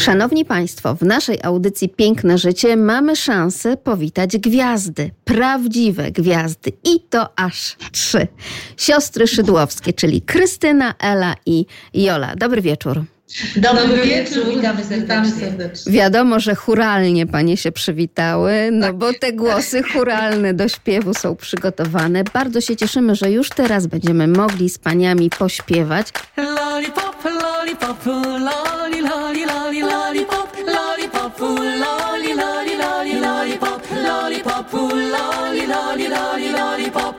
Szanowni Państwo, w naszej audycji Piękne Życie mamy szansę powitać gwiazdy, prawdziwe gwiazdy i to aż 3. Siostry Szydłowskie, czyli Krystyna, Ela i Jola. Dobry wieczór. Dobry wieczór, witamy serdecznie. Wiadomo, że chóralnie panie się przywitały, no bo te głosy chóralne do śpiewu są przygotowane. Bardzo się cieszymy, że już teraz będziemy mogli z paniami pośpiewać. Lollipop, lollipop, lolli, lolli, lolli, lollipop, lollipop, lolli, lolli, lolli, lollipop, lollipop, lolli, lolli, lolli, lollipop.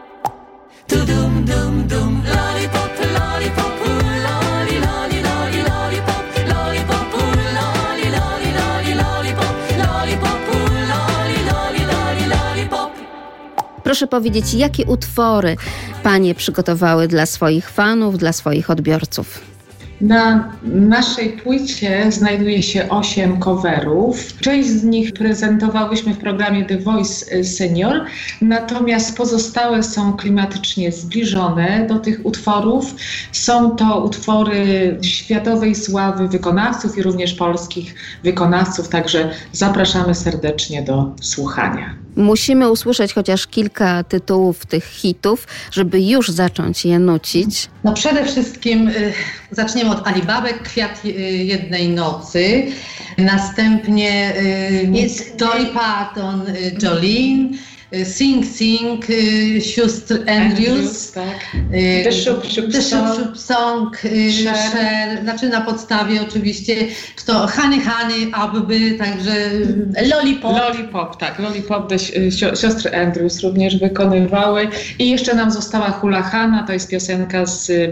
Tu dum dum dum, lollipop, lollipop, lolli, lolli, lolli, lollipop, lollipop, lolli, lolli, lolli, lollipop, lollipop, lolli, lolli, lolli, lollipop. Proszę powiedzieć, jakie utwory panie przygotowały dla swoich fanów, dla swoich odbiorców? Na naszej płycie znajduje się 8 coverów. Część z nich prezentowałyśmy w programie The Voice Senior, natomiast pozostałe są klimatycznie zbliżone do tych utworów. Są to utwory światowej sławy wykonawców i również polskich wykonawców, także zapraszamy serdecznie do słuchania. Musimy usłyszeć chociaż kilka tytułów tych hitów, żeby już zacząć je nucić. No przede wszystkim zaczniemy od Alibabek, Kwiat jednej nocy. Następnie jest Dolly Parton, Jolene. Sing Sing, sióstr Andrews, tak. The Shoop Song, Cher, znaczy na podstawie oczywiście to Honey Honey, Abby, także Lollipop, tak, Lollipop siostry Andrews również wykonywały i jeszcze nam została Hula Hana, to jest piosenka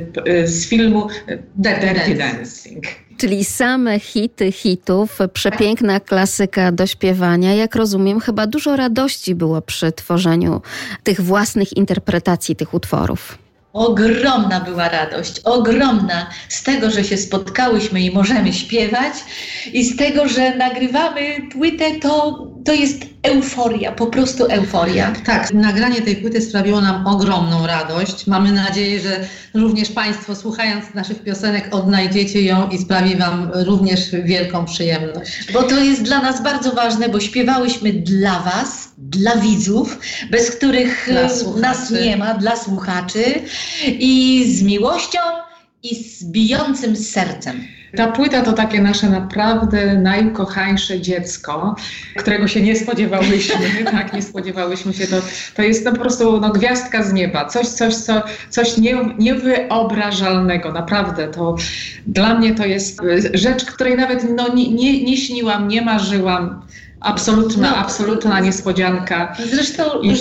z filmu Dirty Dancing. Czyli same hity hitów, przepiękna klasyka do śpiewania. Jak rozumiem, chyba dużo radości było przy tworzeniu tych własnych interpretacji tych utworów. Ogromna była radość, ogromna z tego, że się spotkałyśmy i możemy śpiewać i z tego, że nagrywamy płytę, to jest euforia, po prostu euforia. Tak, nagranie tej płyty sprawiło nam ogromną radość. Mamy nadzieję, że również Państwo, słuchając naszych piosenek, odnajdziecie ją i sprawi Wam również wielką przyjemność. Bo to jest dla nas bardzo ważne, bo śpiewałyśmy dla Was, dla widzów, bez których nas nie ma, dla słuchaczy i z miłością i z bijącym sercem. Ta płyta to takie nasze naprawdę najukochańsze dziecko, którego się nie spodziewałyśmy, tak, nie spodziewałyśmy się. To jest po prostu gwiazdka z nieba, coś niewyobrażalnego, naprawdę. To dla mnie to jest rzecz, której nawet nie śniłam, nie marzyłam. Absolutna niespodzianka. Zresztą i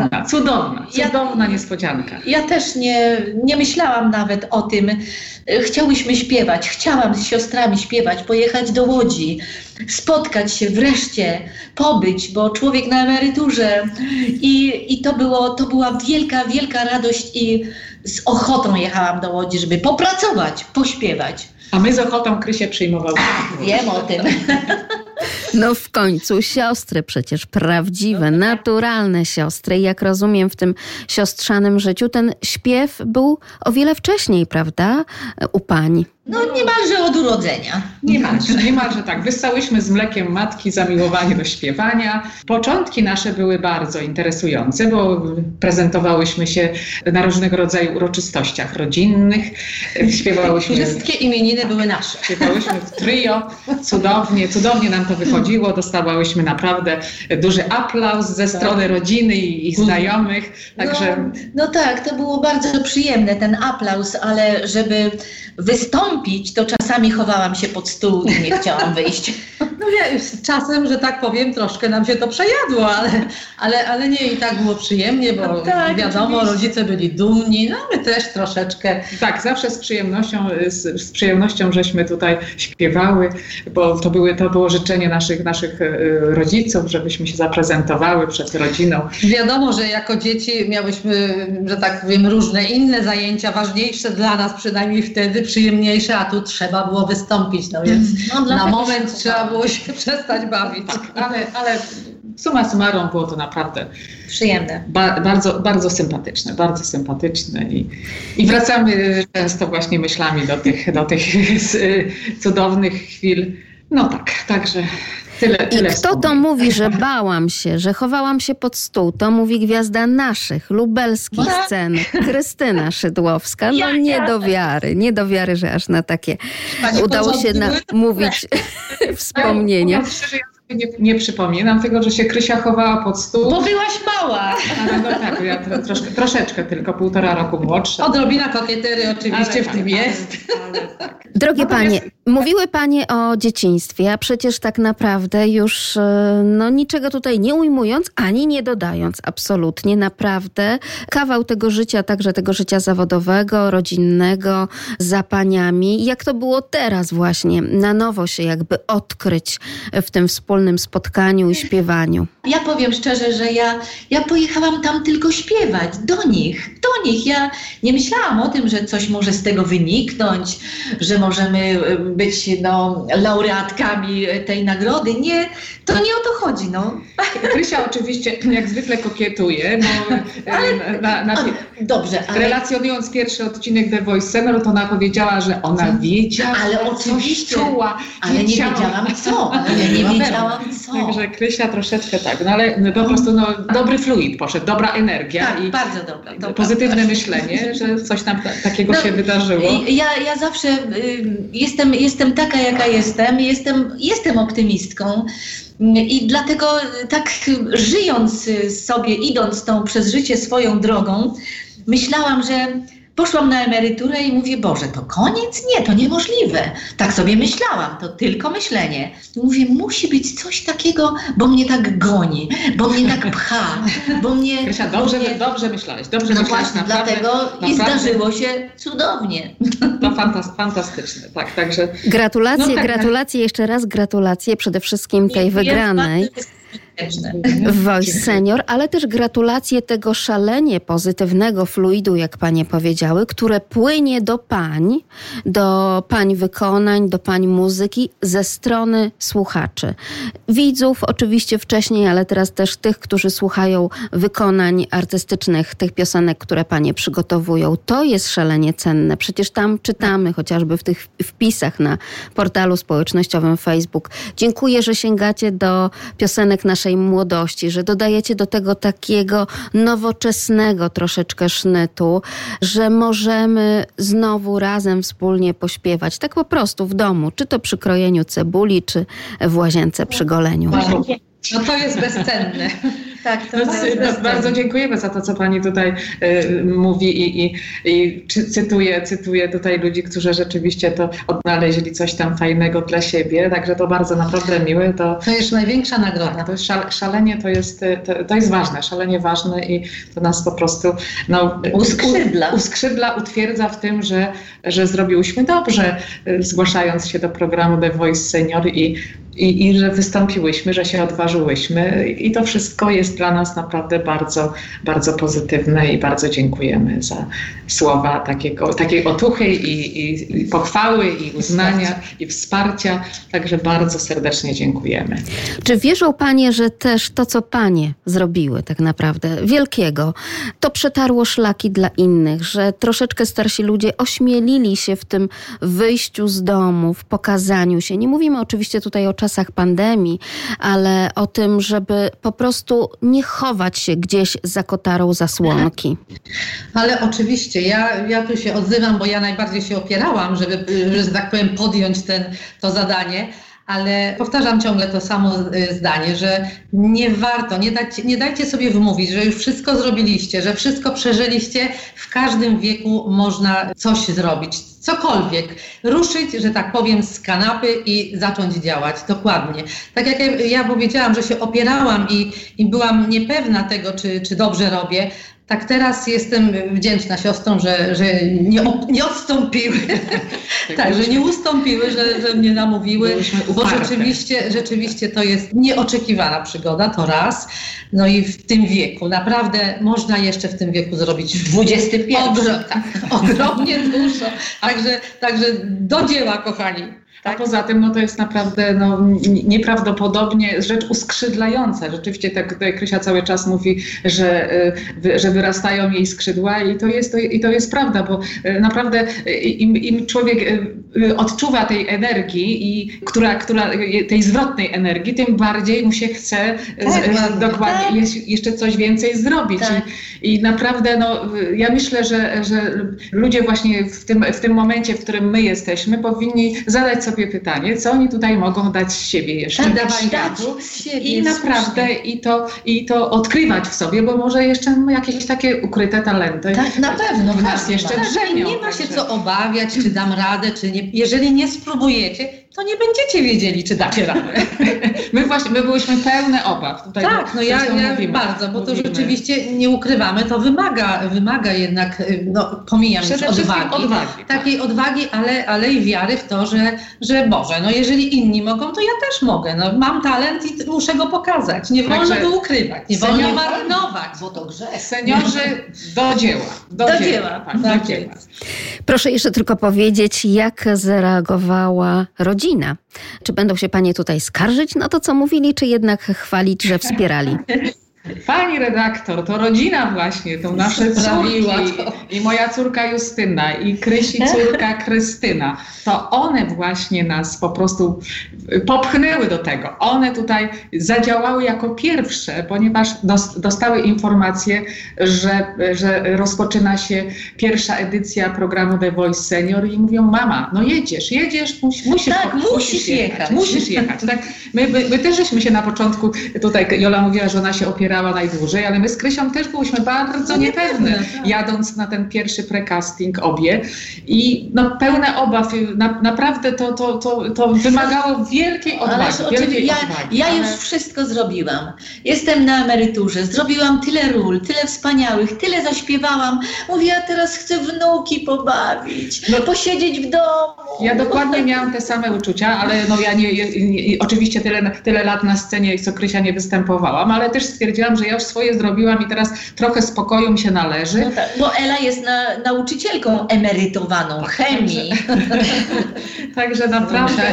cudowna niespodzianka. Ja też nie myślałam nawet o tym. Chciałyśmy śpiewać, chciałam z siostrami śpiewać, pojechać do Łodzi, spotkać się wreszcie, pobyć, bo człowiek na emeryturze i to była wielka radość i z ochotą jechałam do Łodzi, żeby popracować, pośpiewać. A my z ochotą Krysię przyjmowałyśmy. Wiem o tym. No w końcu siostry przecież prawdziwe, naturalne siostry. Jak rozumiem, w tym siostrzanym życiu ten śpiew był o wiele wcześniej, prawda, u pań? No niemalże od urodzenia. Niemalże tak. Wyssałyśmy z mlekiem matki zamiłowanie do śpiewania. Początki nasze były bardzo interesujące, bo prezentowałyśmy się na różnego rodzaju uroczystościach rodzinnych. Śpiewałyśmy... Wszystkie imieniny były nasze. Śpiewałyśmy w trio. Cudownie nam to wychodziło. Dostawałyśmy naprawdę duży aplauz ze strony rodziny i znajomych. Także... No tak, to było bardzo przyjemne, ten aplauz, ale żeby wystąpić, to czasami chowałam się pod stół i nie chciałam wyjść. No czasem, że tak powiem, troszkę nam się to przejadło, ale nie i tak było przyjemnie, bo tak, wiadomo, oczywiście. Rodzice byli dumni, no my też troszeczkę. Tak, zawsze z przyjemnością żeśmy tutaj śpiewały, bo to było życzenie naszych rodziców, żebyśmy się zaprezentowały przed rodziną. Wiadomo, że jako dzieci miałyśmy, że tak powiem, różne inne zajęcia, ważniejsze dla nas przynajmniej wtedy, przyjemniejsze, a tu trzeba było wystąpić, no więc na moment trzeba było się przestać bawić. Tak, ale summa summarum było to naprawdę przyjemne. Bardzo sympatyczne i wracamy często właśnie myślami do tych cudownych chwil. No tak, także tyle. I kto to mówi, że bałam się, że chowałam się pod stół? To mówi gwiazda naszych lubelskich scen, Krystyna Szydłowska. No nie do wiary, że aż na takie udało się namówić wspomnienia. Nie przypominam tego, że się Krysia chowała pod stół. Bo byłaś mała. Ale no tak, ja troszeczkę tylko, 1,5 roku młodsza. Odrobina kokietery oczywiście w tym jest. Tak. Drogie panie, mówiły panie o dzieciństwie, a przecież tak naprawdę już niczego tutaj nie ujmując, ani nie dodając absolutnie, naprawdę kawał tego życia, także tego życia zawodowego, rodzinnego, za paniami. Jak to było teraz właśnie, na nowo się jakby odkryć w tym wspólnym spotkaniu i śpiewaniu? Ja powiem szczerze, że ja pojechałam tam tylko śpiewać, do nich. Ja nie myślałam o tym, że coś może z tego wyniknąć, że możemy być laureatkami tej nagrody. Nie, to nie o to chodzi. Krysia oczywiście jak zwykle kokietuje, bo relacjonując pierwszy odcinek The Voice Senior, to ona powiedziała, że ona wiedziała, ale oczywiście, czuła, ale nie wiedziałam co. Także Krysia troszeczkę tak, ale po prostu dobry fluid poszedł, dobra energia tak, i bardzo dobra, pozytywne myślenie, że coś tam takiego się wydarzyło. Ja zawsze jestem taka, jaka jestem. Jestem optymistką. I dlatego tak żyjąc sobie, idąc przez życie swoją drogą, myślałam, że poszłam na emeryturę i mówię, Boże, to koniec? Nie, to niemożliwe. Tak sobie myślałam, to tylko myślenie. Mówię, musi być coś takiego, bo mnie tak goni, bo mnie tak pcha, bo mnie... Krysia, dobrze myślałeś, właśnie, naprawdę, dlatego i zdarzyło się cudownie. To fantastyczne, tak, także... Gratulacje, jeszcze raz gratulacje przede wszystkim tej wygranej w Voice Senior, ale też gratulacje tego szalenie pozytywnego fluidu, jak panie powiedziały, które płynie do pań wykonań, do pań muzyki ze strony słuchaczy. Widzów oczywiście wcześniej, ale teraz też tych, którzy słuchają wykonań artystycznych, tych piosenek, które panie przygotowują. To jest szalenie cenne. Przecież tam czytamy, chociażby w tych wpisach na portalu społecznościowym Facebook. Dziękuję, że sięgacie do piosenek naszej młodości, że dodajecie do tego takiego nowoczesnego troszeczkę sznytu, że możemy znowu razem wspólnie pośpiewać, tak po prostu w domu, czy to przy krojeniu cebuli, czy w łazience przy goleniu. No to jest bezcenne. Tak, to jest bezcenne. Bardzo dziękujemy za to, co pani tutaj mówi i cytuję tutaj ludzi, którzy rzeczywiście to odnaleźli coś tam fajnego dla siebie, także to bardzo naprawdę miłe. To jest największa nagroda. To jest szalenie, to jest ważne, szalenie ważne i to nas po prostu uskrzydla, utwierdza w tym, że zrobiłyśmy dobrze, zgłaszając się do programu The Voice Senior i że wystąpiłyśmy, że się odważyłyśmy i to wszystko jest dla nas naprawdę bardzo, bardzo pozytywne i bardzo dziękujemy za słowa takiej otuchy i pochwały i uznania i wsparcia, także bardzo serdecznie dziękujemy. Czy wierzą panie, że też to, co panie zrobiły tak naprawdę wielkiego, to przetarło szlaki dla innych, że troszeczkę starsi ludzie ośmielili się w tym wyjściu z domu, w pokazaniu się. Nie mówimy oczywiście tutaj o czasach pandemii, ale o tym, żeby po prostu nie chować się gdzieś za kotarą zasłonki. Ale oczywiście, ja tu się odzywam, bo ja najbardziej się opierałam, żeby, że tak powiem, podjąć to zadanie, ale powtarzam ciągle to samo zdanie, że nie warto, nie dajcie sobie wmówić, że już wszystko zrobiliście, że wszystko przeżyliście. W każdym wieku można coś zrobić, cokolwiek. Ruszyć, że tak powiem, z kanapy i zacząć działać. Dokładnie. Tak jak ja powiedziałam, że się opierałam i byłam niepewna tego, czy dobrze robię, tak teraz jestem wdzięczna siostrom, że nie odstąpiły, tak, że nie ustąpiły, że mnie namówiły, bo rzeczywiście to jest nieoczekiwana przygoda, to raz. No i w tym wieku, naprawdę można jeszcze w tym wieku zrobić XXI. Ogromnie dużo. Także do dzieła, kochani. A poza tym to jest naprawdę nieprawdopodobnie rzecz uskrzydlająca. Rzeczywiście tak tutaj Krysia cały czas mówi, że wyrastają jej skrzydła i to jest prawda, bo naprawdę im człowiek odczuwa tej energii, tej zwrotnej energii, tym bardziej mu się chce dokładnie jeszcze coś więcej zrobić. I naprawdę ja myślę, że ludzie właśnie w tym momencie, w którym my jesteśmy, powinni zadać sobie pytanie, co oni tutaj mogą dać z siebie jeszcze. I naprawdę i to odkrywać w sobie, bo może jeszcze jakieś takie ukryte talenty. Tak, na pewno. W nas jeszcze drzemią. Nie ma się co obawiać, czy dam radę, czy nie. Jeżeli nie spróbujecie, to nie będziecie wiedzieli, czy dacie radę. My byłyśmy pełne obaw. Tutaj ja bardzo, bo to rzeczywiście nie ukrywamy, to wymaga jednak, pomijam już odwagi. Takiej odwagi, ale i wiary w to, że Boże, jeżeli inni mogą, to ja też mogę. Mam talent i muszę go pokazać. Nie wolno go ukrywać, nie wolno marnować, bo to grzech. Seniorzy do dzieła. Do dzieła. Proszę jeszcze tylko powiedzieć, jak zareagowała rodzina. Czy będą się panie tutaj skarżyć na to, co mówili, czy jednak chwalić, że wspierali? Pani redaktor, to rodzina właśnie, to nasze córki i moja córka Justyna i Krysi córka Krystyna, to one właśnie nas po prostu popchnęły do tego. One tutaj zadziałały jako pierwsze, ponieważ dostały informację, że rozpoczyna się pierwsza edycja programu The Voice Senior i mówią: mama, jedziesz, musisz jechać. Tak? My też żeśmy się na początku, tutaj Jola mówiła, że ona się opierała najdłużej, ale my z Krysią też byłyśmy bardzo niepewne, jadąc na ten pierwszy precasting obie i pełne obaw. Naprawdę to wymagało wielkiej odwagi. Ja już wszystko zrobiłam. Jestem na emeryturze, zrobiłam tyle ról, tyle wspaniałych, tyle zaśpiewałam. Mówię, ja teraz chcę wnuki pobawić, posiedzieć w domu. Ja dokładnie miałam te same uczucia, ale ja oczywiście tyle lat na scenie, co Krysia, nie występowałam, ale też stwierdziłam, że ja już swoje zrobiłam i teraz trochę spokoju mi się należy. Bo Ela jest nauczycielką emerytowaną chemii. Także naprawdę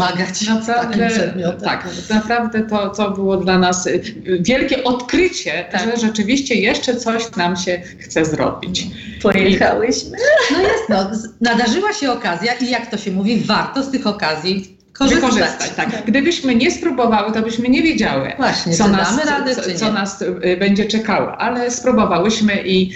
to było dla nas wielkie odkrycie, że rzeczywiście jeszcze coś nam się chce zrobić. Pojechałyśmy. Nadarzyła się okazja i jak to się mówi, warto z tych okazji wykorzystać. Tak. Gdybyśmy nie spróbowały, to byśmy nie wiedziały, co nas będzie czekało, ale spróbowałyśmy i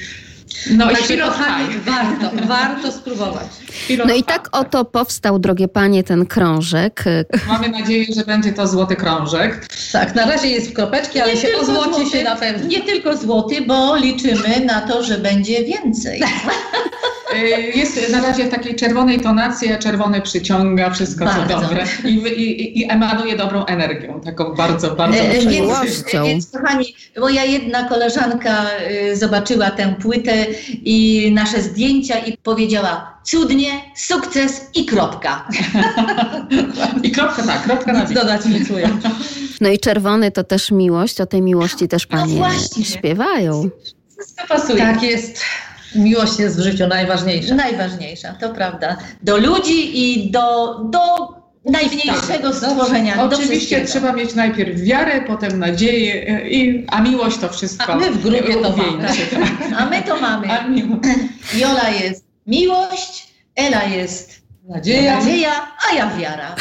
warto spróbować. I tak oto powstał, drogie panie, ten krążek. Mamy nadzieję, że będzie to złoty krążek. Tak, na razie jest w kropeczki, ale się ozłoci się na pewno. Nie tylko złoty, bo liczymy na to, że będzie więcej. Jest na razie w takiej czerwonej tonacji, a czerwone przyciąga, wszystko co dobre i emanuje dobrą energią, taką bardzo, bardzo miłością. Więc kochani, moja jedna koleżanka zobaczyła tę płytę i nasze zdjęcia i powiedziała: cudnie, sukces i kropka. I kropka na dodać nic ująć. I czerwony to też miłość, o tej miłości też panie śpiewają. Wszystko pasuje. Tak jest. Miłość jest w życiu najważniejsza. Najważniejsza, to prawda. Do ludzi i do najmniejszego stworzenia. Oczywiście trzeba mieć najpierw wiarę, potem nadzieję, a miłość to wszystko. A my w grupie to mamy. A my to mamy. Jola jest miłość, Ela jest nadzieja, a ja wiara.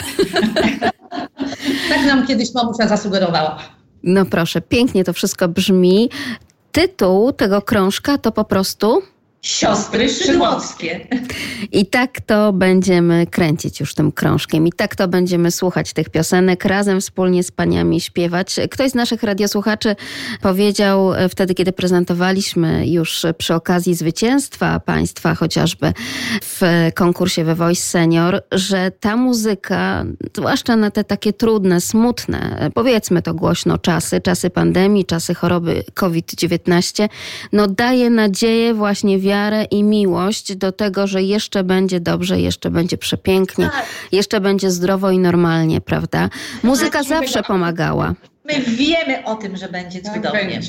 Tak nam kiedyś mamusia zasugerowała. Proszę, pięknie to wszystko brzmi. Tytuł tego krążka to po prostu Siostry Szydłowskie. I tak to będziemy kręcić już tym krążkiem. I tak to będziemy słuchać tych piosenek, razem wspólnie z paniami śpiewać. Ktoś z naszych radiosłuchaczy powiedział wtedy, kiedy prezentowaliśmy już przy okazji zwycięstwa państwa, chociażby w konkursie The Voice Senior, że ta muzyka, zwłaszcza na te takie trudne, smutne, powiedzmy to głośno, czasy pandemii, czasy choroby COVID-19, daje nadzieję, właśnie wiarę i miłość do tego, że jeszcze będzie dobrze, jeszcze będzie przepięknie, jeszcze będzie zdrowo i normalnie, prawda? Muzyka zawsze pomagała. My wiemy o tym, że będzie cudownie.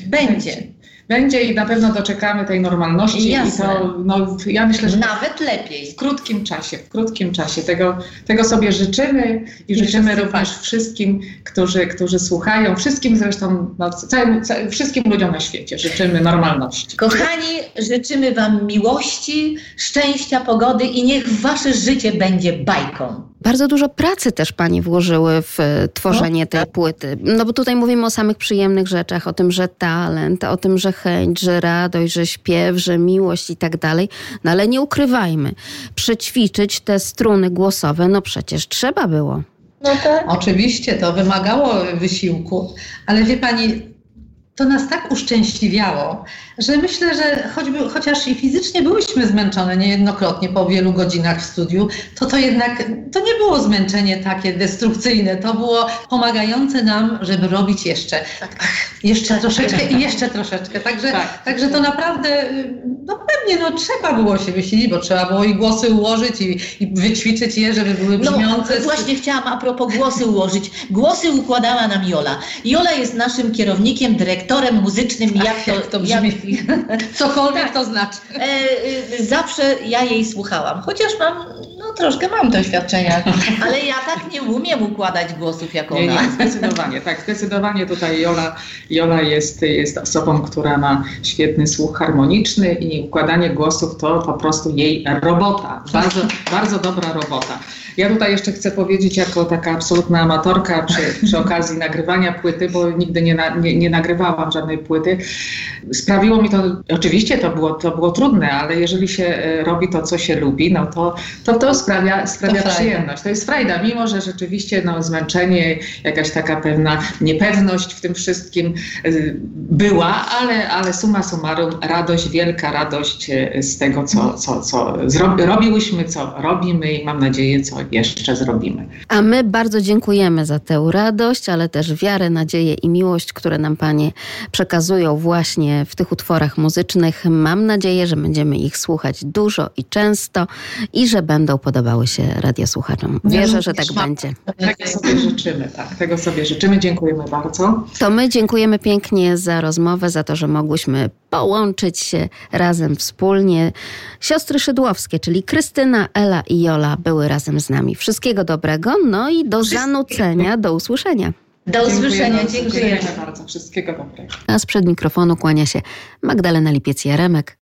Będzie i na pewno doczekamy tej normalności. Jasne. I to, ja myślę, że nawet lepiej. W krótkim czasie. Tego sobie życzymy i życzymy również wszystkim, którzy słuchają, wszystkim zresztą, wszystkim ludziom na świecie życzymy normalności. Kochani, życzymy Wam miłości, szczęścia, pogody i niech Wasze życie będzie bajką. Bardzo dużo pracy też Pani włożyły w tworzenie tej płyty. No bo tutaj mówimy o samych przyjemnych rzeczach, o tym, że talent, o tym, że chęć, że radość, że śpiew, że miłość i tak dalej. No ale nie ukrywajmy, przećwiczyć te struny głosowe, no przecież trzeba było. No tak. Oczywiście to wymagało wysiłku, ale wie Pani, to nas tak uszczęśliwiało, że myślę, że chociaż i fizycznie byłyśmy zmęczone niejednokrotnie po wielu godzinach w studiu, to jednak to nie było zmęczenie takie destrukcyjne, to było pomagające nam, żeby robić jeszcze. Jeszcze troszeczkę i jeszcze troszeczkę. Także to naprawdę, pewnie trzeba było się wysilić, bo trzeba było i głosy ułożyć i wyćwiczyć je, żeby były brzmiące. Właśnie chciałam a propos głosy ułożyć. Głosy układała nam Jola. Jola jest naszym kierownikiem, dyrektorem muzycznym. Jak to brzmi? Cokolwiek to znaczy. Zawsze ja jej słuchałam, chociaż troszkę mam doświadczenia, ale ja tak nie umiem układać głosów jak ona. Nie, zdecydowanie tutaj Jola jest osobą, która ma świetny słuch harmoniczny i układanie głosów to po prostu jej robota. Bardzo, bardzo dobra robota. Ja tutaj jeszcze chcę powiedzieć jako taka absolutna amatorka przy okazji nagrywania płyty, bo nigdy nie nagrywałam żadnej płyty. Sprawiło mi to, oczywiście to było trudne, ale jeżeli się robi to, co się lubi, to sprawia przyjemność. To jest frajda, mimo że rzeczywiście zmęczenie, jakaś taka pewna niepewność w tym wszystkim była, ale summa summarum radość, wielka radość z tego, co robiłyśmy, co robimy i mam nadzieję, co jeszcze zrobimy. A my bardzo dziękujemy za tę radość, ale też wiarę, nadzieję i miłość, które nam Panie przekazują właśnie w tych utworach muzycznych. Mam nadzieję, że będziemy ich słuchać dużo i często i że będą podobały się radiosłuchaczom. Wierzę, że tak będzie. Tego sobie życzymy. Dziękujemy bardzo. To my dziękujemy pięknie za rozmowę, za to, że mogłyśmy połączyć się razem wspólnie. Siostry Szydłowskie, czyli Krystyna, Ela i Jola były razem z nami. Wszystkiego dobrego, i do zanucenia, do usłyszenia. Do usłyszenia, dziękujemy bardzo. Wszystkiego dobrego. A sprzed mikrofonu kłania się Magdalena Lipiec-Jaremek.